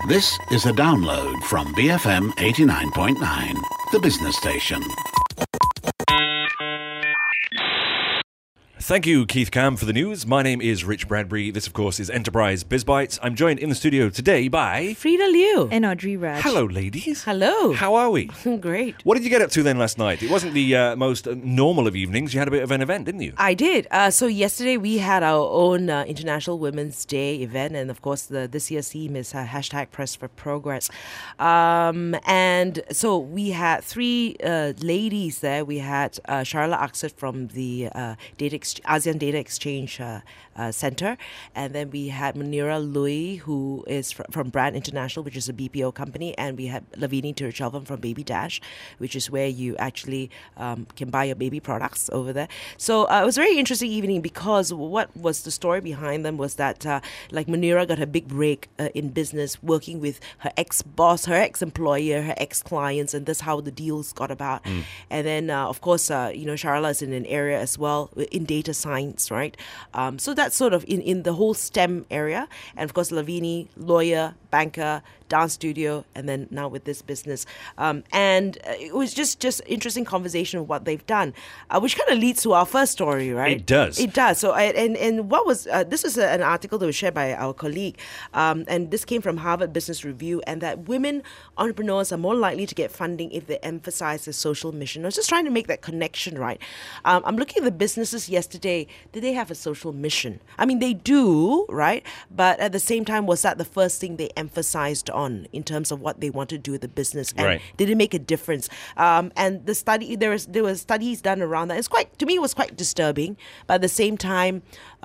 This is a download from BFM 89.9, the business station. Thank you, Keith Cam, for the news. My name is Rich Bradbury. This, of course, is Enterprise BizBytes. I'm joined in the studio today by Frida Liu and Audrey Raj. Hello, ladies. Hello. How are we? Great. What did you get up to then last night? It wasn't the most normal of evenings. You had a bit of an event, didn't you? I did. So yesterday we had our own International Women's Day event, and of course this year's theme is hashtag Press for Progress. And so we had three ladies there. We had Sharla Aksat from the ASEAN Data Exchange Center, and then we had Munira Lui, who is from Brand International, which is a BPO company, and we had Lavini Tiruchelvam from Baby Dash, which is where you actually can buy your baby products over there. So it was a very interesting evening because what was the story behind them was that like Munira got her big break in business working with her ex-boss, her ex-employer, her ex-clients, and that's how the deals got about. And then of course Sharla is in an area as well in data science, right? So that's sort of in the whole STEM area. And of course, Lavini, lawyer, banker, dance studio, and then now with this business. And it was just interesting conversation of what they've done, which kind of leads to our first story, right? It does. It does. So, and what was, this is an article that was shared by our colleague, and this came from Harvard Business Review, and that women entrepreneurs are more likely to get funding if they emphasize the social mission. I was just trying to make that connection, right? I'm looking at the businesses yesterday. Did they have a social mission? I mean, they do, right? But at the same time, was that the first thing they emphasized on in terms of what they want to do with the business? And right. Did it make a difference? And the study, there were studies done around that. To me, it was quite disturbing. But at the same time,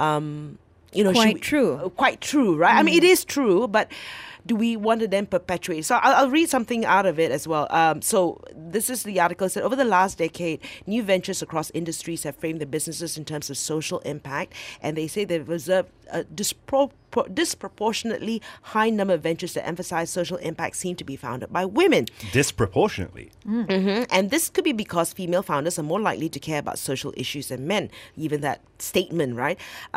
quite true, right? I mean, it is true, but do we want to then perpetuate? So I'll read something out of it as well. So this is the article. It said, over the last decade, new ventures across industries have framed their businesses in terms of social impact, and they say they've observed a disproportionately high number of ventures that emphasize social impact seem to be founded by women. Disproportionately? Mm-hmm. And this could be because female founders are more likely to care about social issues than men. Even that statement, right?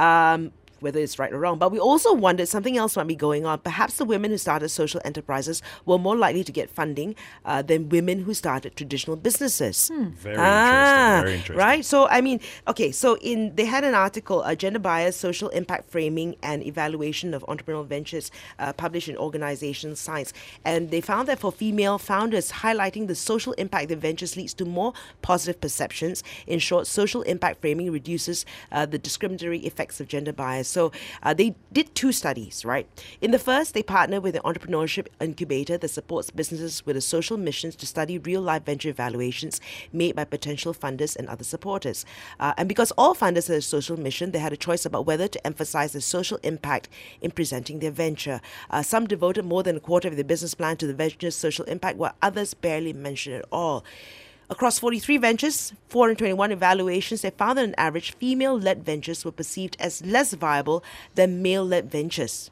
Whether it's right or wrong. But we also wondered something else might be going on. Perhaps the women who started social enterprises were more likely to get funding than women who started traditional businesses. Very interesting. Right? So, I mean, okay, so they had an article, Gender Bias, Social Impact Framing and Evaluation of Entrepreneurial Ventures, published in Organizational Science. And they found that for female founders, highlighting the social impact of ventures leads to more positive perceptions. In short, social impact framing reduces the discriminatory effects of gender bias. So they did two studies, right? In the first, they partnered with an entrepreneurship incubator that supports businesses with a social mission to study real-life venture evaluations made by potential funders and other supporters. And because all funders had a social mission, they had a choice about whether to emphasize the social impact in presenting their venture. Some devoted more than a quarter of their business plan to the venture's social impact, while others barely mentioned it at all. Across 43 ventures, 421 evaluations, they found that on average, female-led ventures were perceived as less viable than male-led ventures.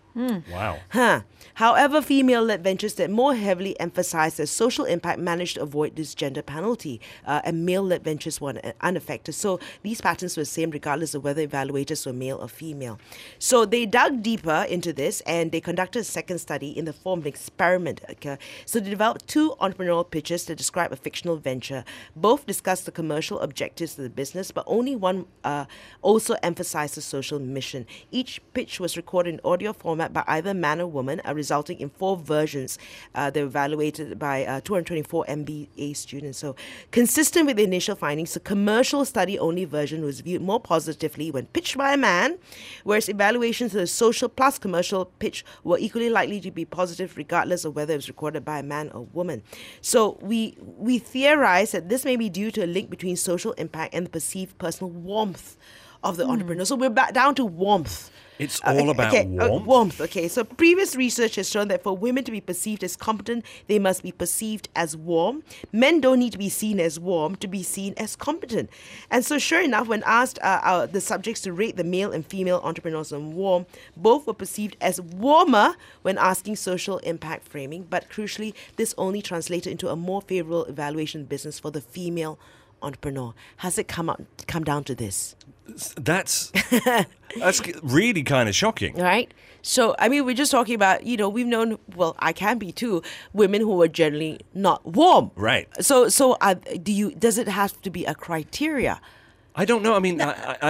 Wow. However, female-led ventures that more heavily emphasized their social impact managed to avoid this gender penalty, and male-led ventures were unaffected. So these patterns were the same regardless of whether evaluators were male or female. So they dug deeper into this, and they conducted a second study in the form of an experiment. Okay? So they developed two entrepreneurial pitches to describe a fictional venture. Both discussed the commercial objectives of the business, but only one also emphasized the social mission. Each pitch was recorded in audio format by either man or woman, resulting in 4 versions. They were evaluated by 224 MBA students. So consistent with the initial findings, the commercial study-only version was viewed more positively when pitched by a man, whereas evaluations of the social plus commercial pitch were equally likely to be positive regardless of whether it was recorded by a man or woman. So we theorize that this may be due to a link between social impact and the perceived personal warmth of the entrepreneur. So we're back down to warmth. It's all about warmth? Warmth, okay. So previous research has shown that for women to be perceived as competent, they must be perceived as warm. Men don't need to be seen as warm to be seen as competent. And so sure enough, when asked the subjects to rate the male and female entrepreneurs on warm, both were perceived as warmer when asking social impact framing. But crucially, this only translated into a more favorable evaluation business for the female entrepreneur? Has it come down to this? That's really kind of shocking. Right? So, I mean, we're just talking about, we've known, well, I can be too, women who are generally not warm. Right. So does it have to be a criteria? I don't know. I mean,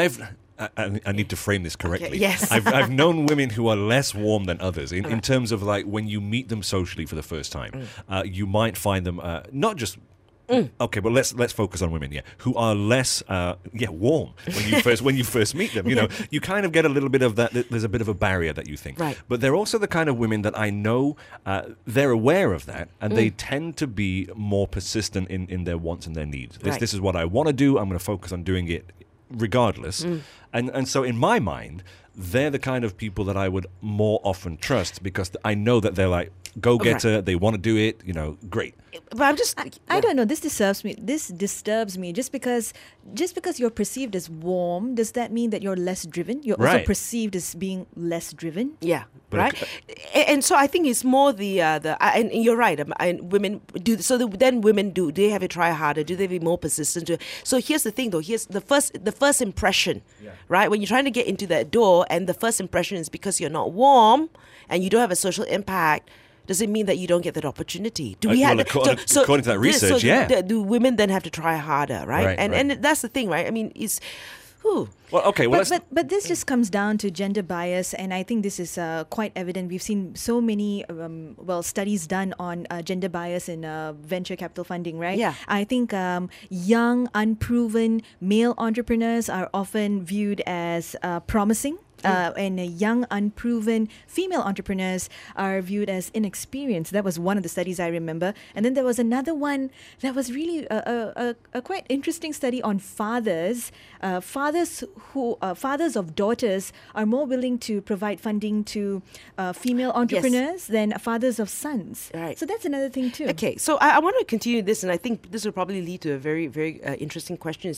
I need to frame this correctly. Okay, yes. I've known women who are less warm than others in terms of like when you meet them socially for the first time, you might find them not just. Okay, but let's focus on women, who are less, warm when you first meet them. You kind of get a little bit of that. There's a bit of a barrier that you think, right? But they're also the kind of women that I know they're aware of that, and they tend to be more persistent in their wants and their needs. This is what I want to do. I'm going to focus on doing it regardless, and so in my mind, they're the kind of people that I would more often trust because I know that they're like go-getter. Right. They want to do it. Great. But I'm just, I don't know. This disturbs me. Just because you're perceived as warm, does that mean that you're less driven? You're also perceived as being less driven. Yeah, but right. And so I think it's more and you're right. And women do so. Then women do they have to try harder? Do they be more persistent? So here's the thing, though. Here's the first impression, right? When you're trying to get into that door, and the first impression is because you're not warm and you don't have a social impact. Does it mean that you don't get that opportunity? Do we have according to that research, do women then have to try harder, right? And that's the thing, right? I mean, it's. Whew. Well, okay. Well, but this just comes down to gender bias, and I think this is quite evident. We've seen so many studies done on gender bias in venture capital funding, right? Yeah. I think young, unproven male entrepreneurs are often viewed as promising. And young, unproven female entrepreneurs are viewed as inexperienced. That was one of the studies I remember. And then there was another one that was really a quite interesting study on fathers. Fathers of daughters are more willing to provide funding to female entrepreneurs than fathers of sons. Right. So that's another thing too. Okay, so I want to continue this, and I think this will probably lead to a very, very interesting question.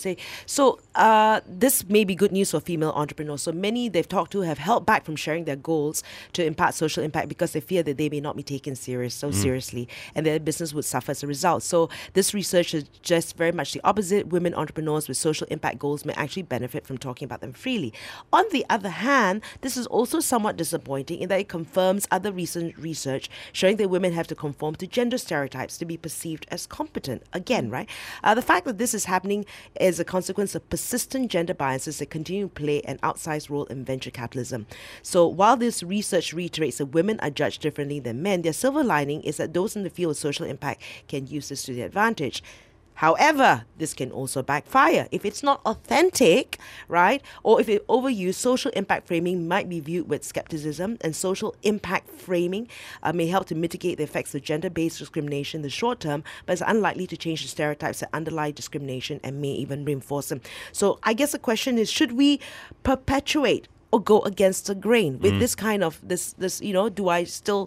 This may be good news for female entrepreneurs. So many they've talked to have held back from sharing their goals to impart social impact because they fear that they may not be taken seriously, and their business would suffer as a result. So this research is just very much the opposite. Women entrepreneurs with social impact goals may actually benefit from talking about them freely. On the other hand, this is also somewhat disappointing in that it confirms other recent research showing that women have to conform to gender stereotypes to be perceived as competent. Again, right? The fact that this is happening is a consequence of persistent gender biases that continue to play an outsized role in venture capitalism. So while this research reiterates that women are judged differently than men, their silver lining is that those in the field of social impact can use this to their advantage. However, this can also backfire. If it's not authentic, right, or if it overused, social impact framing might be viewed with skepticism, and social impact framing may help to mitigate the effects of gender-based discrimination in the short term, but it's unlikely to change the stereotypes that underlie discrimination and may even reinforce them. So I guess the question is, should we perpetuate or go against the grain with this kind of, this do I still...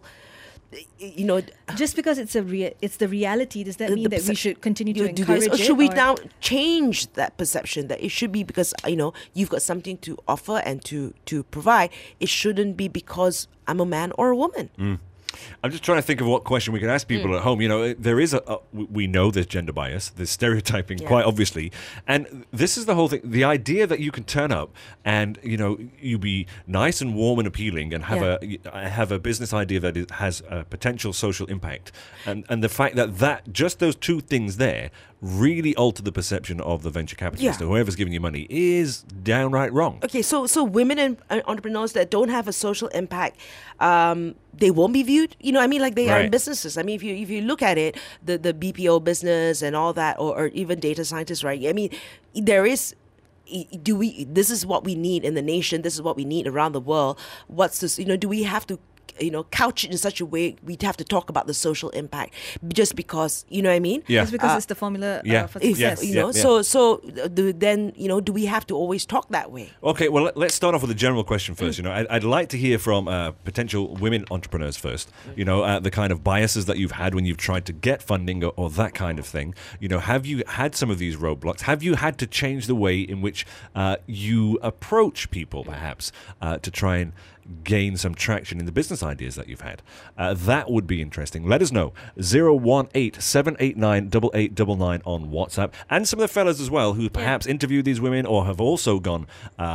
just because it's the reality, does that mean that we should continue to encourage it? Or should we now change that perception that it should be because you've got something to offer and to provide? It shouldn't be because I'm a man or a woman. I'm just trying to think of what question we can ask people at home. There is we know there's gender bias, there's stereotyping, quite obviously. And this is the whole thing. The idea that you can turn up and, you be nice and warm and appealing and have a business idea that has a potential social impact. And the fact that just those two things there really alter the perception of the venture capitalist or whoever's giving you money is downright wrong. Okay, so women and entrepreneurs that don't have a social impact, they won't be viewed. Like they are in businesses. I mean, if you look at it, the BPO business and all that, or even data scientists, right? I mean, there is. This is what we need in the nation. This is what we need around the world. What's this? Do we have to couch it in such a way we'd have to talk about the social impact just because, you know what I mean? Yeah. Just because it's the formula for success. Then, do we have to always talk that way? Okay, well, let's start off with a general question first. I'd like to hear from potential women entrepreneurs first, the kind of biases that you've had when you've tried to get funding or that kind of thing. Have you had some of these roadblocks? Have you had to change the way in which you approach people, perhaps, to try and gain some traction in the business ideas that you've had. That would be interesting. Let us know. 018-789-8899 on WhatsApp. And some of the fellas as well who perhaps interviewed these women or have also gone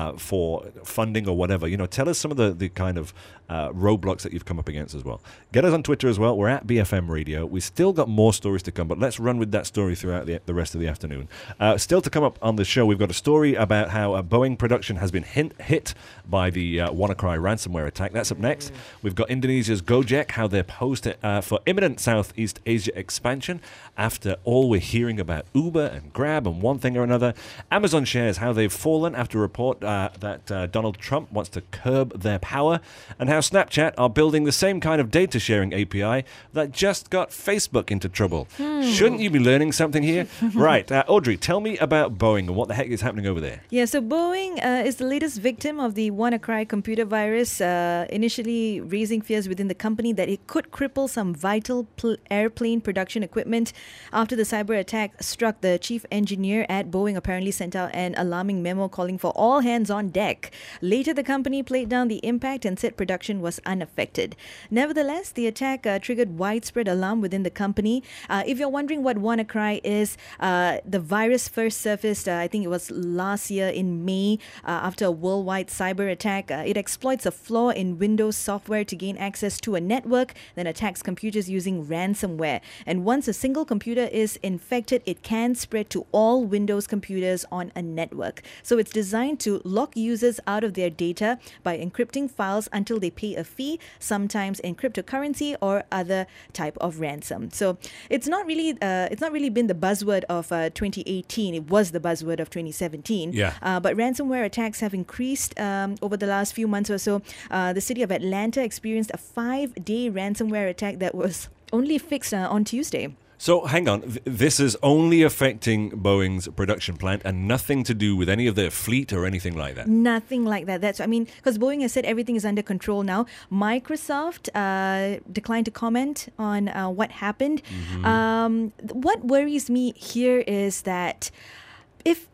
for funding or whatever. Tell us some of the kind of roadblocks that you've come up against as well. Get us on Twitter as well. We're at BFM Radio. We've still got more stories to come, but let's run with that story throughout the rest of the afternoon. Still to come up on the show, we've got a story about how Boeing production has been hit by the WannaCry ransomware attack. That's up next. We've got Indonesia's Gojek, how they're posed for imminent Southeast Asia expansion after all we're hearing about Uber and Grab and one thing or another. Amazon shares, how they've fallen after a report that Donald Trump wants to curb their power, and how Snapchat are building the same kind of data sharing API that just got Facebook into trouble. Shouldn't you be learning something here? Right. Audrey, tell me about Boeing and what the heck is happening over there. Yeah, so Boeing is the latest victim of the WannaCry computer virus, initially raising fears within the company that it could cripple some vital airplane production equipment. After the cyber attack struck, the chief engineer at Boeing apparently sent out an alarming memo calling for all hands on deck. Later, the company played down the impact and said production was unaffected. Nevertheless, the attack triggered widespread alarm within the company. If you're wondering what WannaCry is, the virus first surfaced, I think it was last year in May, after a worldwide cyber attack. It exploits a flaw in Windows software to gain access to a network, then attacks computers using ransomware. And once a single computer is infected, it can spread to all Windows computers on a network. So it's designed to lock users out of their data by encrypting files until they pay a fee, sometimes in cryptocurrency or other type of ransom. So it's not really been the buzzword of 2018. It was the buzzword of 2017. But ransomware attacks have increased over the last few months or so. The city of Atlanta experienced a 5-day ransomware attack that was only fixed on Tuesday. So hang on, this is only affecting Boeing's production plant and nothing to do with any of their fleet or anything like that? Nothing like that. Because Boeing has said everything is under control now. Microsoft declined to comment on what happened. What worries me here is that if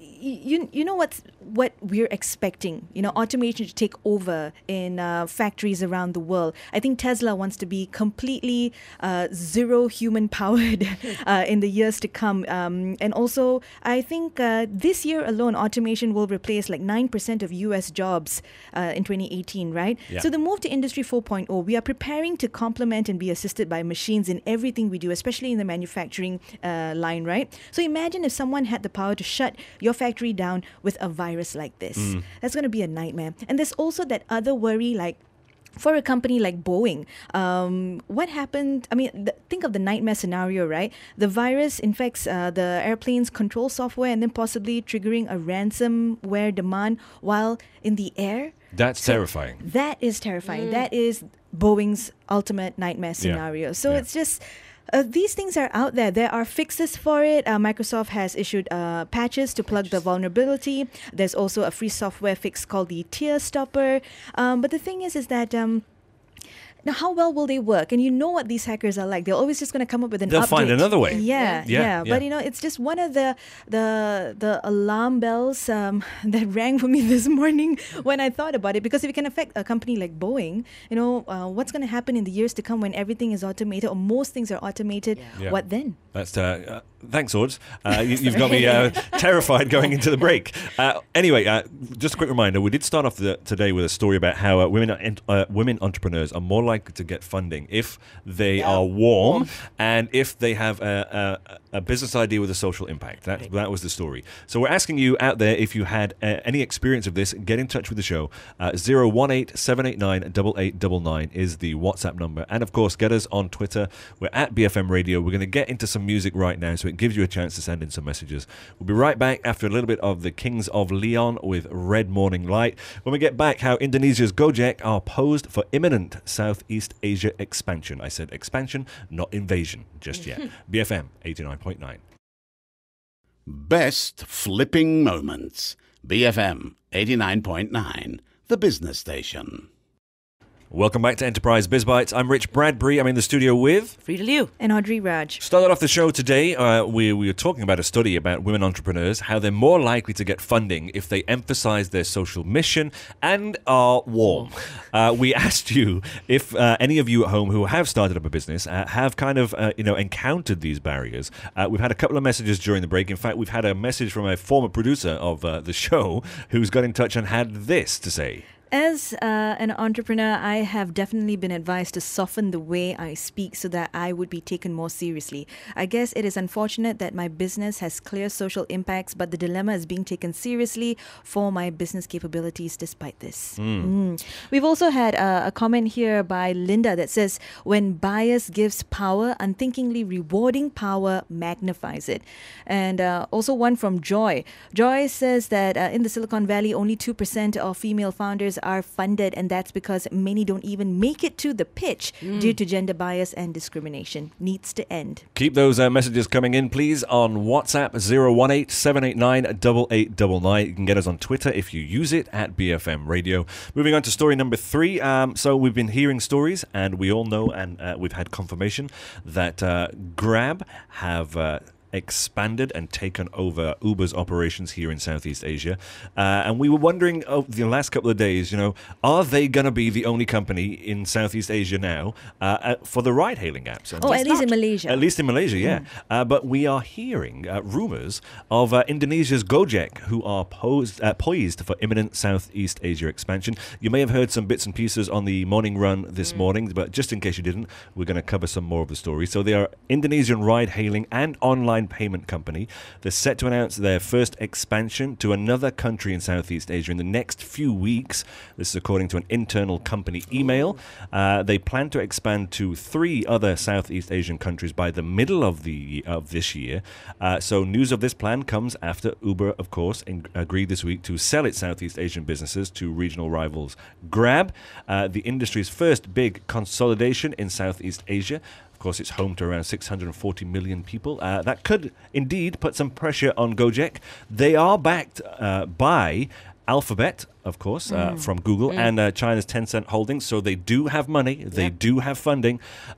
you know what we're expecting, automation to take over in factories around the world. I think Tesla wants to be completely zero human powered in the years to come. And also, I think this year alone, automation will replace like 9% of US jobs in 2018, right? Yeah. So the move to Industry 4.0, we are preparing to complement and be assisted by machines in everything we do, especially in the manufacturing line, right? So imagine if someone had the power to shut your factory down with a virus like this. That's going to be a nightmare. And there's also that other worry, like for a company like Boeing, what happened? I mean, think of the nightmare scenario, right? The virus infects the airplane's control software and then possibly triggering a ransomware demand while in the air. That's terrifying. That is terrifying. That is Boeing's ultimate nightmare scenario. So it's just... these things are out there. There are fixes for it. Microsoft has issued patches to plug the vulnerability. There's also a free software fix called the Tear Stopper. But the thing is that... now, how well will they work? And you know what these hackers are like. They're always just going to come up with an update. They'll find another way. Yeah. But, it's just one of the alarm bells that rang for me this morning when I thought about it. Because if it can affect a company like Boeing, what's going to happen in the years to come when everything is automated or most things are automated? Yeah. What then? That's thanks, Ords. You've got me terrified going into the break. Anyway, just a quick reminder: we did start off today with a story about how women entrepreneurs are more likely to get funding if they are warm and if they have a business idea with a social impact. That was the story. So we're asking you out there if you had any experience of this. Get in touch with the show. 018-789-8899 is the WhatsApp number, and of course, get us on Twitter. We're at BFM Radio. We're going to get into some music right now, so it gives you a chance to send in some messages. We'll be right back after a little bit of the Kings of Leon with Red Morning Light. When we get back, how Indonesia's Gojek are posed for imminent Southeast Asia expansion. I said expansion, not invasion just yet. BFM 89.9. Best flipping moments. BFM 89.9, the business station. Welcome back to Enterprise Biz Bites. I'm Rich Bradbury. I'm in the studio with... Frida Liu. And Audrey Raj. Started off the show today, we were talking about a study about women entrepreneurs, how they're more likely to get funding if they emphasize their social mission and are warm. We asked you if any of you at home who have started up a business have kind of encountered these barriers. We've had a couple of messages during the break. In fact, we've had a message from a former producer of the show who's got in touch and had this to say. As an entrepreneur, I have definitely been advised to soften the way I speak so that I would be taken more seriously. I guess it is unfortunate that my business has clear social impacts, but the dilemma is being taken seriously for my business capabilities despite this. We've also had a comment here by Linda that says, when bias gives power, unthinkingly rewarding power magnifies it. And also one from Joy. Joy says that in the Silicon Valley, only 2% of female founders are funded, and that's because many don't even make it to the pitch due to gender bias and discrimination. Needs to end. Keep those messages coming in, please, on WhatsApp 018-789-8899. You can get us on Twitter if you use it at BFM Radio. Moving on to story number 3. So we've been hearing stories, and we all know, and we've had confirmation that Grab have expanded and taken over Uber's operations here in Southeast Asia. And we were wondering over the last couple of days, are they going to be the only company in Southeast Asia now for the ride-hailing apps? And At least in Malaysia. At least in Malaysia, yeah. But we are hearing rumors of Indonesia's Gojek, who are poised for imminent Southeast Asia expansion. You may have heard some bits and pieces on the morning run this morning, but just in case you didn't, we're going to cover some more of the story. So they are Indonesian ride-hailing and online payment company. They're set to announce their first expansion to another country in Southeast Asia in the next few weeks. This is according to an internal company email. They plan to expand to 3 other Southeast Asian countries by the middle of this year. So news of this plan comes after Uber, of course, agreed this week to sell its Southeast Asian businesses to regional rivals Grab, the industry's first big consolidation in Southeast Asia. Of course, it's home to around 640 million people. That could indeed put some pressure on Gojek. They are backed by Alphabet, of course, from Google, and China's Tencent Holdings. So they do have money. They do have funding.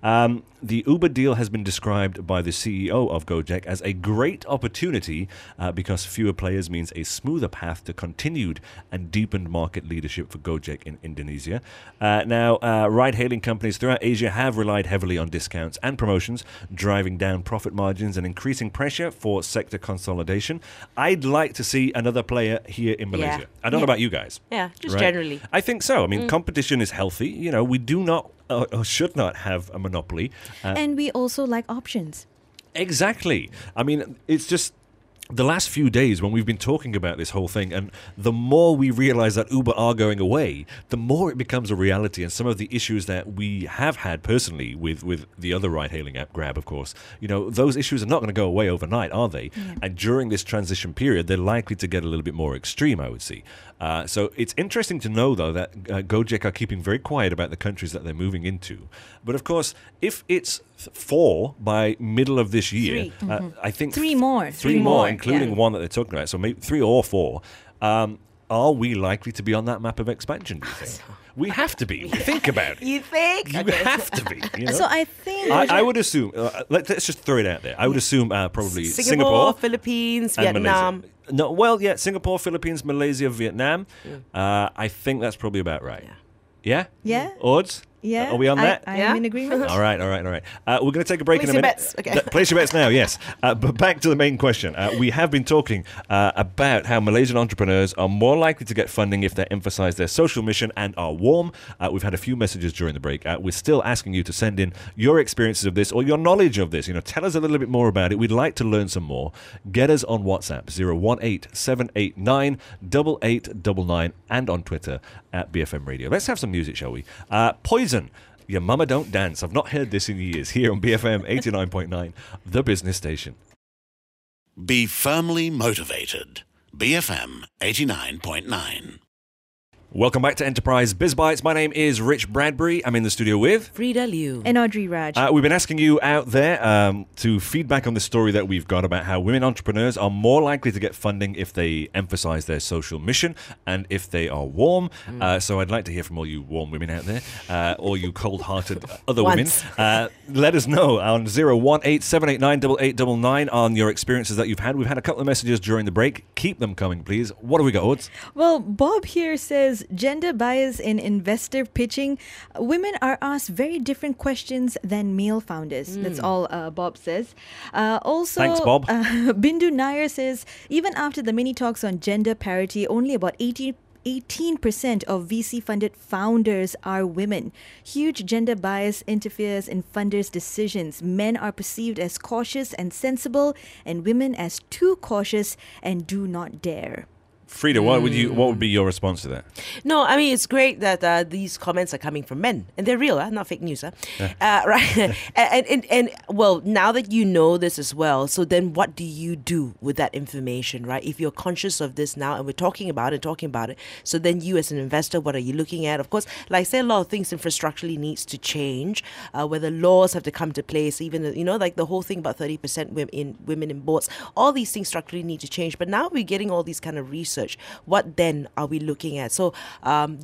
The Uber deal has been described by the CEO of Gojek as a great opportunity because fewer players means a smoother path to continued and deepened market leadership for Gojek in Indonesia. Now, ride-hailing companies throughout Asia have relied heavily on discounts and promotions, driving down profit margins and increasing pressure for sector consolidation. I'd like to see another player here in Malaysia. I don't know about you guys. Yeah, just right? generally. I think so. I mean, competition is healthy. We do not or should not have a monopoly. And we also like options. Exactly. I mean, it's just the last few days when we've been talking about this whole thing, and the more we realize that Uber are going away, the more it becomes a reality. And some of the issues that we have had personally with the other ride-hailing app, Grab, of course, those issues are not going to go away overnight, are they? Yeah. And during this transition period, they're likely to get a little bit more extreme, I would say. So it's interesting to know, though, that Gojek are keeping very quiet about the countries that they're moving into. But, of course, if it's 4 by middle of this year, I think 3 more. 3 more, including one that they're talking about. So maybe 3 or 4. Are we likely to be on that map of expansion, do you think? We have to be. Think about it. You think? You have to be. So I think... I would assume... let's just throw it out there. I would assume probably Singapore, Philippines, and Vietnam. Malaysia. Singapore, Philippines, Malaysia, Vietnam. I think that's probably about right. Yeah? Yeah. Odds? Yeah. Are we on that? I am in agreement. All right. We're going to take a break in a minute. Place your bets. Okay. Place your bets now, yes. But back to the main question. We have been talking about how Malaysian entrepreneurs are more likely to get funding if they emphasize their social mission and are warm. We've had a few messages during the break. We're still asking you to send in your experiences of this or your knowledge of this. Tell us a little bit more about it. We'd like to learn some more. Get us on WhatsApp, 018-789-8899, and on Twitter at BFM Radio. Let's have some music, shall we? Poison. Your Mama Don't Dance. I've not heard this in years. Here on BFM 89.9, the business station. Be firmly motivated. BFM 89.9. Welcome back to Enterprise Biz Bites. My name is Rich Bradbury. I'm in the studio with Frida Liu. And Audrey Raj. We've been asking you out there to feedback on the story that we've got about how women entrepreneurs are more likely to get funding if they emphasize their social mission and if they are warm. So I'd like to hear from all you warm women out there, all you cold-hearted other women. Let us know on 018-789-8899 on your experiences that you've had. We've had a couple of messages during the break. Keep them coming, please. What do we got, Odds? Well, Bob here says gender bias in investor pitching. Women are asked very different questions than male founders. That's all Bob says. Also, Thanks, Bob. Bindu Nair says even after the many talks on gender parity, only about 18% of VC-funded founders are women. Huge gender bias interferes in funders' decisions. Men are perceived as cautious and sensible, and women as too cautious and do not dare. Frida, what would be your response to that? No, I mean, it's great that these comments are coming from men. And they're real, not fake news. Right? and well, now that you know this as well, so then what do you do with that information, right? If you're conscious of this now and we're talking about it, so then you as an investor, what are you looking at? Of course, like I said, a lot of things infrastructurally needs to change, whether laws have to come to place, even, like the whole thing about 30% women in boards, all these things structurally need to change. But now we're getting all these kind of research. What then are we looking at? So I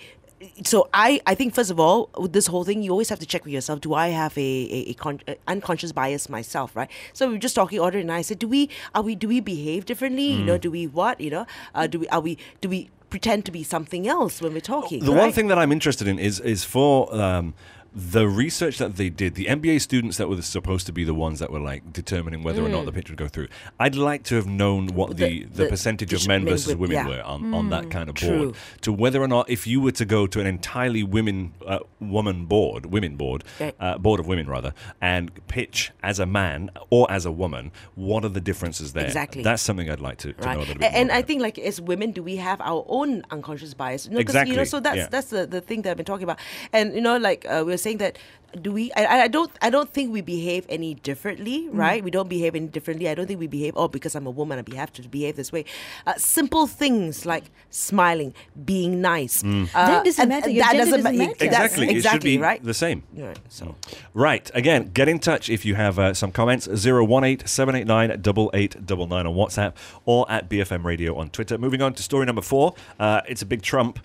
think, first of all, with this whole thing, you always have to check with yourself. Do I have a unconscious bias myself, right? So we were just talking, Audrey and I said, do we behave differently? Do we what? Do we pretend to be something else when we're talking? The one thing that I'm interested in is for the research that they did, the MBA students that were supposed to be the ones that were like determining whether or not the pitch would go through. I'd like to have known what the percentage of men versus women were on that kind of board. To whether or not, if you were to go to an entirely board of women rather, and pitch as a man or as a woman, what are the differences there? Exactly. That's something I'd like to know a little bit more. And about. I think, like, as women, do we have our own unconscious bias? Exactly. So that's the thing that I've been talking about. And we were saying that I don't think we behave any differently, right? We don't behave any differently. I don't think we behave, because I'm a woman, I have to behave this way. Simple things like smiling, being nice. That doesn't matter. Your gender doesn't matter. Exactly. It should be right? the same. Right. So. Right. Again, get in touch if you have some comments. 018-789-8899 on WhatsApp or at BFM Radio on Twitter. Moving on to story number 4. It's a big Trump.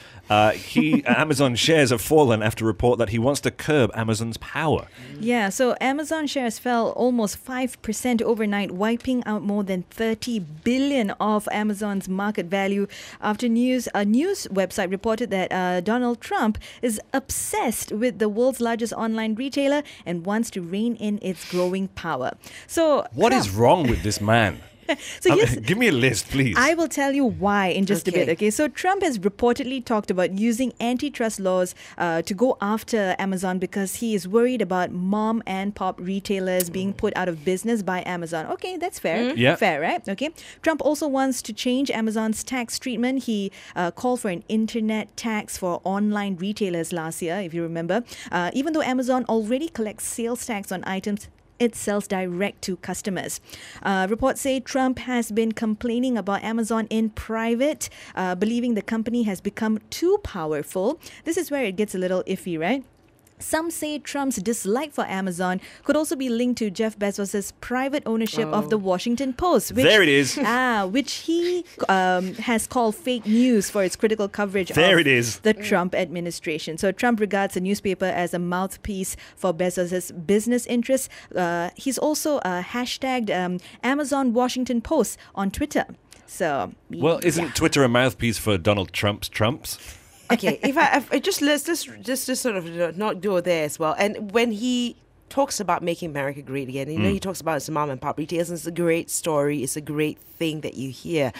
Amazon shares have fallen after a report that he wants to curb Amazon's power. Yeah, so Amazon shares fell almost 5% overnight, wiping out more than 30 billion of Amazon's market value after a news website reported that Donald Trump is obsessed with the world's largest online retailer and wants to rein in its growing power. So what is wrong with this man? So give me a list, please. I will tell you why in just a bit. Okay, so Trump has reportedly talked about using antitrust laws to go after Amazon because he is worried about mom and pop retailers being put out of business by Amazon. Okay, that's fair. Yeah. Fair, right? Okay. Trump also wants to change Amazon's tax treatment. He called for an internet tax for online retailers last year, if you remember. Even though Amazon already collects sales tax on items it sells direct to customers. Reports say Trump has been complaining about Amazon in private, believing the company has become too powerful. This is where it gets a little iffy, right? Some say Trump's dislike for Amazon could also be linked to Jeff Bezos' private ownership of the Washington Post. There it is. Which he has called fake news for its critical coverage of the Trump administration. So Trump regards the newspaper as a mouthpiece for Bezos' business interests. He's also hashtagged Amazon Washington Post on Twitter. So, well, isn't Twitter a mouthpiece for Donald Trump's Trumps? Okay, let's sort of not go there as well. And when he talks about making America great again, he talks about his mom and pop retailers. It's a great story. It's a great thing that you hear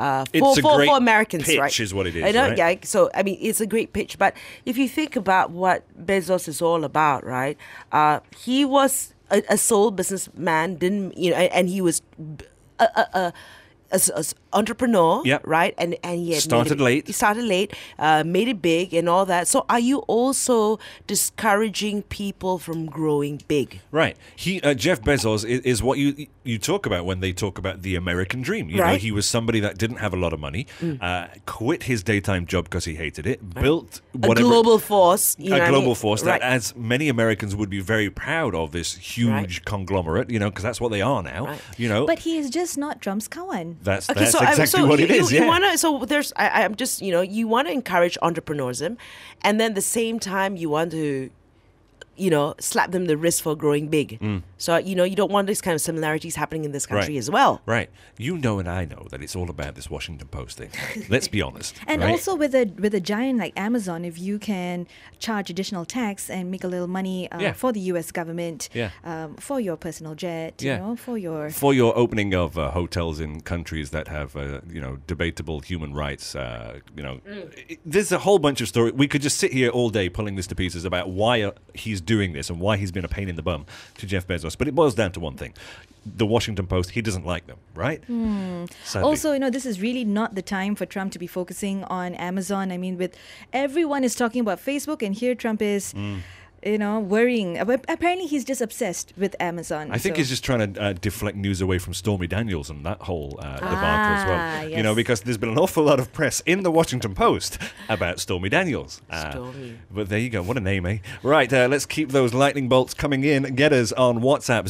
for Americans, pitch, right? Is what it is. I know, right? yeah. So I mean, it's a great pitch. But if you think about what Bezos is all about, right? He was a sole businessman, and he was as entrepreneur, Yep. right? And he had Started late. He started late, made it big, and all that. So, are you also discouraging people from growing big? Right. Jeff Bezos is what you talk about when they talk about the American dream. You know, Right. he was somebody that didn't have a lot of money, quit his daytime job because he hated it, built A whatever. global force. You know what I A global mean? force Right. that, as many Americans would be very proud of, this huge Right. conglomerate, you know, because that's what they are now. Right. You know, But he is just not Trump's kawan. that's Okay, so exactly what it is. You Yeah. wanna, so there's, I'm just, you want to encourage entrepreneurism, and then at the same time you want to, slap them the wrist for growing big. So you don't want these kind of similarities happening in this country Right. as well. Right. You know and I know that it's all about this Washington Post thing. Let's be honest. And right? also with a giant like Amazon, if you can charge additional tax and make a little money Yeah. for the U.S. government, Yeah. for your personal jet, Yeah. for your For your opening of hotels in countries that have, debatable human rights, there's a whole bunch of stories. We could just sit here all day pulling this to pieces about why he's doing this and why he's been a pain in the bum to Jeff Bezos. But it boils down to one thing. The Washington Post, he doesn't like them, right? Sadly. Also, this is really not the time for Trump to be focusing on Amazon. I mean, with everyone is talking about Facebook, and here Trump is, worrying. But apparently, he's just obsessed with Amazon. I think so- he's just trying to deflect news away from Stormy Daniels and that whole debacle as well. yes. Because there's been an awful lot of press in the Washington Post about Stormy Daniels. Stormy. But there you go. What a name, eh? Right, let's keep those lightning bolts coming in. Get us on WhatsApp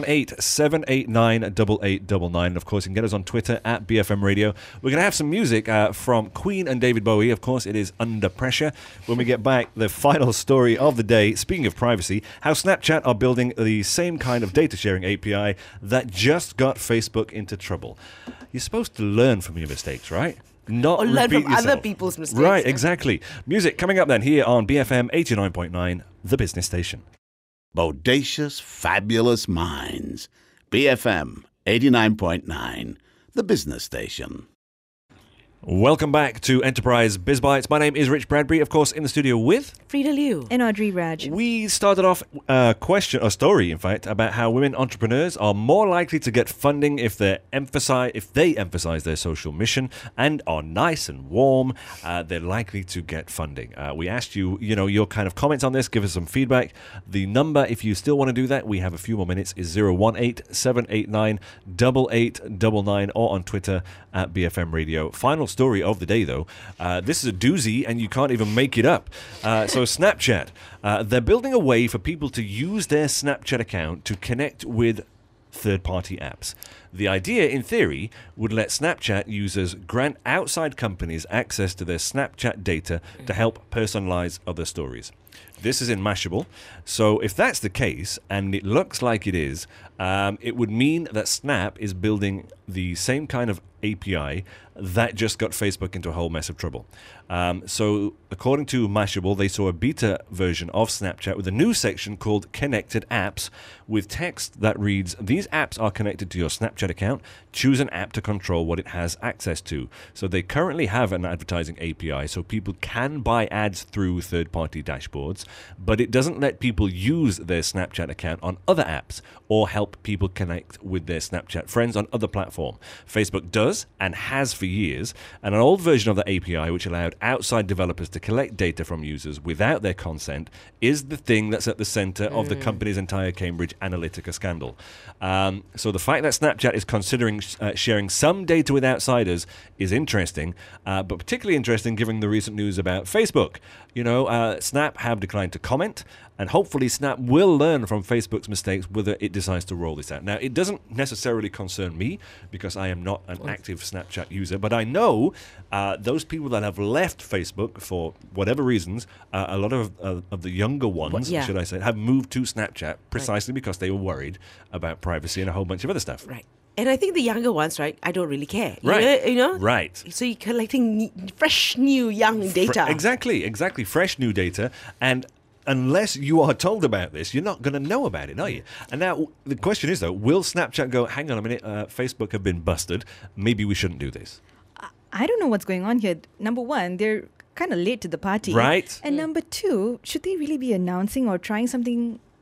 018-789-8899. And of course, you can get us on Twitter at BFM Radio. We're going to have some music from Queen and David Bowie. Of course, it is Under Pressure. When we get back, the final story of the day. Speaking of privacy, how Snapchat are building the same kind of data sharing API that just got Facebook into trouble. You're supposed to learn from your mistakes, right? Not Or learn repeat from other yourself. people's mistakes. Right, exactly. Music coming up then here on BFM 89.9, the business station. Bodacious, fabulous minds. BFM 89.9, the business station. Welcome back to Enterprise Biz Bites. My name is Rich Bradbury, of course, in the studio with... Frida Liu. And Audrey Raj. We started off a story, in fact, about how women entrepreneurs are more likely to get funding if they emphasize their social mission and are nice and warm. They're likely to get funding. We asked you, your kind of comments on this. Give us some feedback. The number, if you still want to do that, we have a few more minutes, is 018-789-8899 or on Twitter at BFM Radio. Final story of the day, though. This is a doozy, and you can't even make it up. So Snapchat, they're building a way for people to use their Snapchat account to connect with third-party apps. The idea, in theory, would let Snapchat users grant outside companies access to their Snapchat data to help personalize other stories. This is in Mashable. So if that's the case, and it looks like it is, it would mean that Snap is building the same kind of API that just got Facebook into a whole mess of trouble. So according to Mashable, they saw a beta version of Snapchat with a new section called Connected Apps with text that reads, "These apps are connected to your Snapchat account. Choose an app to control what it has access to." So they currently have an advertising API, so people can buy ads through third-party dashboards, but it doesn't let people use their Snapchat account on other apps or help people connect with their Snapchat friends on other platforms. Facebook does and has for years, and an old version of the API, which allowed outside developers to collect data from users without their consent, is the thing that's at the center of the company's entire Cambridge Analytica scandal. So the fact that Snapchat is considering sharing some data with outsiders is interesting, but particularly interesting given the recent news about Facebook. Snap have declined to comment, and hopefully Snap will learn from Facebook's mistakes whether it decides to roll this out. Now, it doesn't necessarily concern me because I am not an active Snapchat user, but I know those people that have left Facebook for whatever reasons, a lot of the younger ones, Yeah. should I say, have moved to Snapchat precisely because they were worried about privacy and a whole bunch of other stuff. Right. And I think the younger ones, right, I don't really care. Right. Right. So you're collecting fresh, new, young data. Exactly. Fresh new data. And unless you are told about this, you're not going to know about it, are you? And now the question is, though, will Snapchat go, hang on a minute, Facebook have been busted. Maybe we shouldn't do this. I don't know what's going on here. Number one, they're kind of late to the party. Right. And number two, should they really be announcing or trying something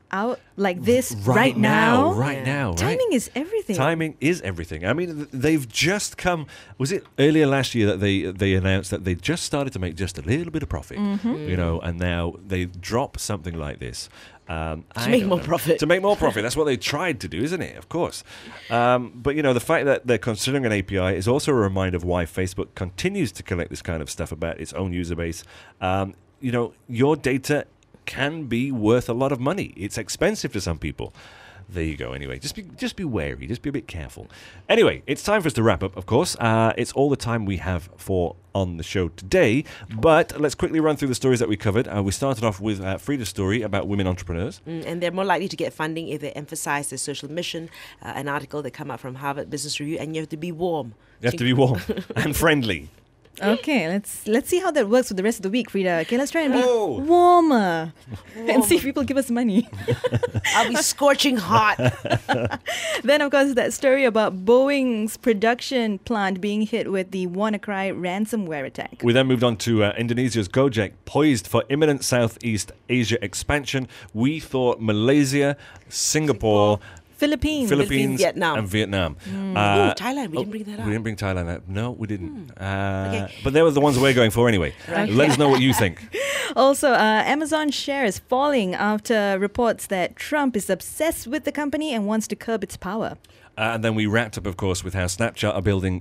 out like this right now. Right now. Timing is everything. Timing is everything. I mean, they've just come. Was it earlier last year that they announced that they just started to make just a little bit of profit? You know, and now they drop something like this. To make more profit. To make more profit. That's what they tried to do, isn't it? Of course. But, you know, the fact that they're considering an API is also a reminder of why Facebook continues to collect this kind of stuff about its own user base. You know, your data can be worth a lot of money. It's expensive to some people. There you go. Anyway, just be wary. Just be a bit careful. Anyway, it's time for us to wrap up, of course. It's all the time we have for on the show today. But let's quickly run through the stories that we covered. We started off with Frida's story about women entrepreneurs. And they're more likely to get funding if they emphasize their social mission. An article that came out from Harvard Business Review. And you have to be warm. You have to be warm and friendly. Okay, let's see how that works for the rest of the week, Frida. Okay, let's try and be warmer and see if people give us money. I'll be scorching hot. Then, of course, that story about Boeing's production plant being hit with the WannaCry ransomware attack. We then moved on to Indonesia's Gojek, poised for imminent Southeast Asia expansion. We thought Malaysia, Singapore, Philippines, Vietnam. and Vietnam. Thailand. We didn't bring that up. We didn't bring Thailand up. No, we didn't. Okay. But they were the ones we're going for anyway. Right. Let us know what you think. Also, Amazon shares falling after reports that Trump is obsessed with the company and wants to curb its power. And then we wrapped up, of course, with how Snapchat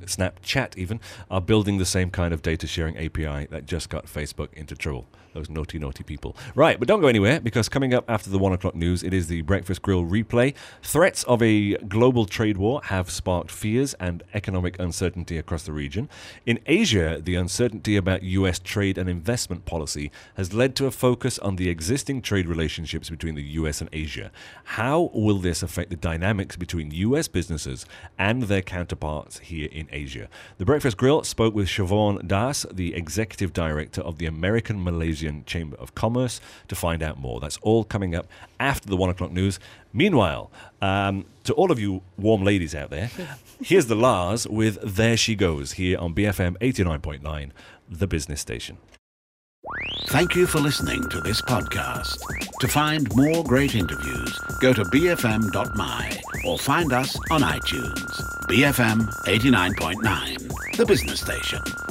are building the same kind of data sharing API that just got Facebook into trouble. Those naughty, naughty people. Right, but don't go anywhere, because coming up after the 1 o'clock news, it is the Breakfast Grill replay. Threats of a global trade war have sparked fears and economic uncertainty across the region. In Asia, the uncertainty about US trade and investment policy has led to a focus on the existing trade relationships between the US and Asia. How will this affect the dynamics between US businesses and their counterparts here in Asia? The Breakfast Grill spoke with Siobhan Das, the executive director of the American Malaysian Chamber of Commerce, to find out more. That's all coming up after the 1 o'clock news. Meanwhile, to all of you warm ladies out there, here's the Lars with There She Goes here on BFM 89.9, the business station. Thank you for listening to this podcast. To find more great interviews, go to bfm.my or find us on iTunes. BFM 89.9, the business station.